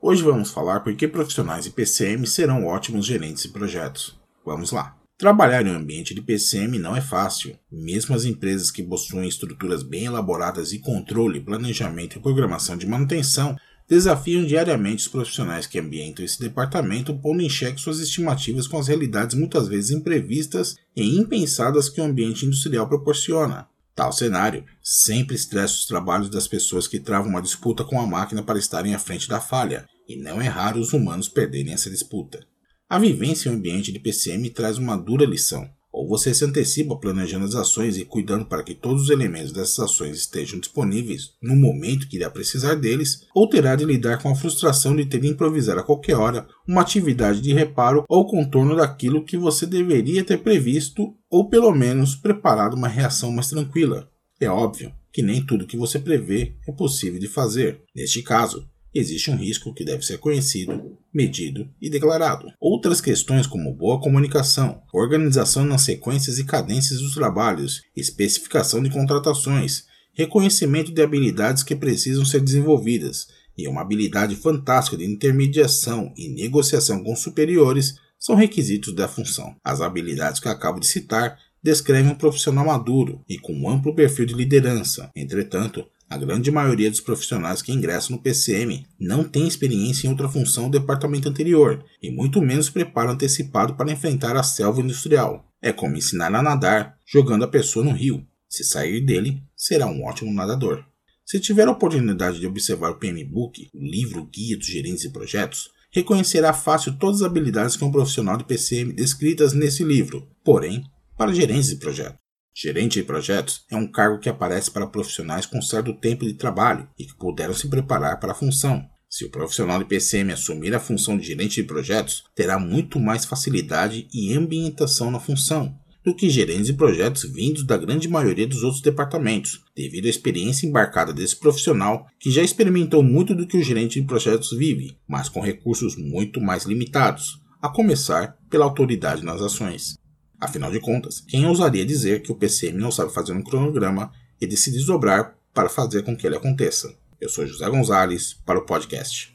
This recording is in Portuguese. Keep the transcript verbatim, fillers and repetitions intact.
Hoje vamos falar por que profissionais de P C M serão ótimos gerentes de projetos. Vamos lá. Trabalhar em um ambiente de P C M não é fácil. Mesmo as empresas que possuem estruturas bem elaboradas de controle, planejamento e programação de manutenção desafiam diariamente os profissionais que ambientam esse departamento, pondo em xeque suas estimativas com as realidades muitas vezes imprevistas e impensadas que o ambiente industrial proporciona. Tal cenário sempre estressa os trabalhos das pessoas que travam uma disputa com a máquina para estarem à frente da falha, e não é raro os humanos perderem essa disputa. A vivência em um ambiente de P C M traz uma dura lição. Ou você se antecipa planejando as ações e cuidando para que todos os elementos dessas ações estejam disponíveis no momento que irá precisar deles, ou terá de lidar com a frustração de ter de improvisar a qualquer hora uma atividade de reparo ou contorno daquilo que você deveria ter previsto ou pelo menos preparado uma reação mais tranquila. É óbvio que nem tudo que você prevê é possível de fazer. Neste caso, existe um risco que deve ser conhecido, medido e declarado. Outras questões como boa comunicação, organização nas sequências e cadências dos trabalhos, especificação de contratações, reconhecimento de habilidades que precisam ser desenvolvidas e uma habilidade fantástica de intermediação e negociação com superiores são requisitos da função. As habilidades que acabo de citar descrevem um profissional maduro e com um amplo perfil de liderança. Entretanto, a grande maioria dos profissionais que ingressam no P C M não tem experiência em outra função do departamento anterior e muito menos preparo antecipado para enfrentar a selva industrial. É como ensinar a nadar jogando a pessoa no rio. Se sair dele, será um ótimo nadador. Se tiver a oportunidade de observar o P M Book, o livro guia dos gerentes de projetos, reconhecerá fácil todas as habilidades que um profissional de P C M descritas nesse livro, porém, para gerentes de projetos. Gerente de projetos é um cargo que aparece para profissionais com certo tempo de trabalho e que puderam se preparar para a função. Se o profissional de P C M assumir a função de gerente de projetos, terá muito mais facilidade e ambientação na função do que gerentes de projetos vindos da grande maioria dos outros departamentos, devido à experiência embarcada desse profissional que já experimentou muito do que o gerente de projetos vive, mas com recursos muito mais limitados, a começar pela autoridade nas ações. Afinal de contas, quem ousaria dizer que o P C M não sabe fazer um cronograma e de se desdobrar para fazer com que ele aconteça? Eu sou José Gonzalez para o podcast.